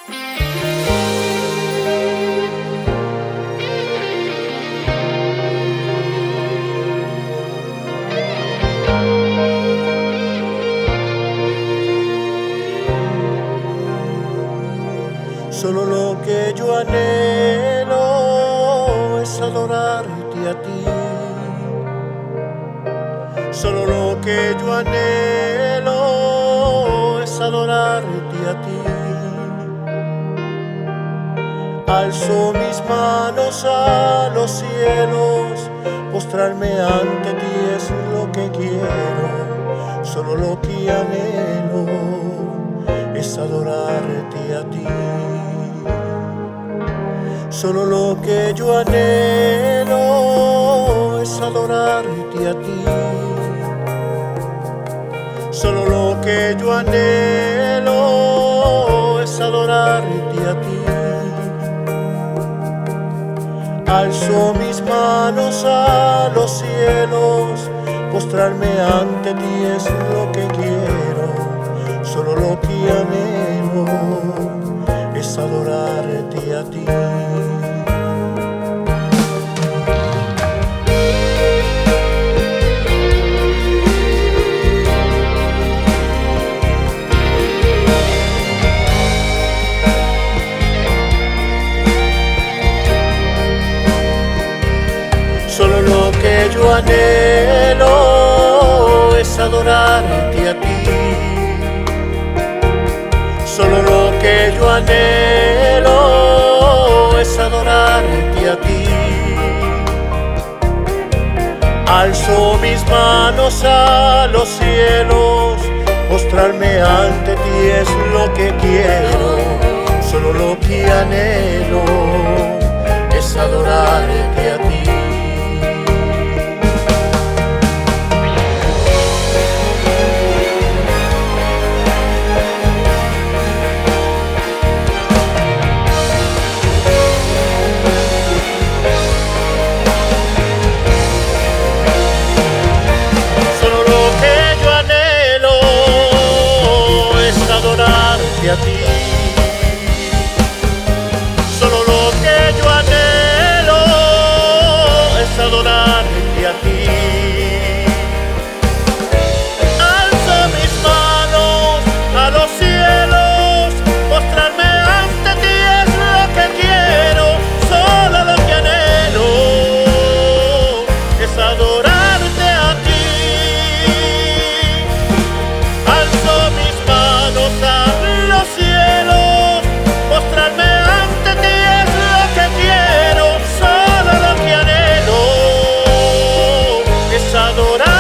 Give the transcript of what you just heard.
Solo lo que yo anhelo es adorarte a ti. Solo lo que yo anhelo es adorarte a ti. Alzo mis manos a los cielos, postrarme ante ti es lo que quiero. Solo lo que anhelo es adorarte a ti. Solo lo que yo anhelo es adorarte a ti. Solo lo que yo anhelo es adorarte a ti. Alzo mis manos a los cielos, postrarme ante ti es lo que quiero. Solo lo que anhelo es adorarte a ti. Solo lo que yo anhelo es adorarte a ti. Solo lo que yo anhelo es adorarte a ti. Alzo mis manos a los cielos, postrarme ante ti es lo que quiero. Solo lo que anhelo es adorarte a ti. A ti. Solo lo que yo anhelo es adorarte a ti. Alzo mis manos a los cielos, postrarme ante ti es lo que quiero. Solo lo que anhelo es adorarte a ti. Alzo mis manos a los cielos, postrarme ante ti es lo que quiero. Solo lo que anhelo es adorar.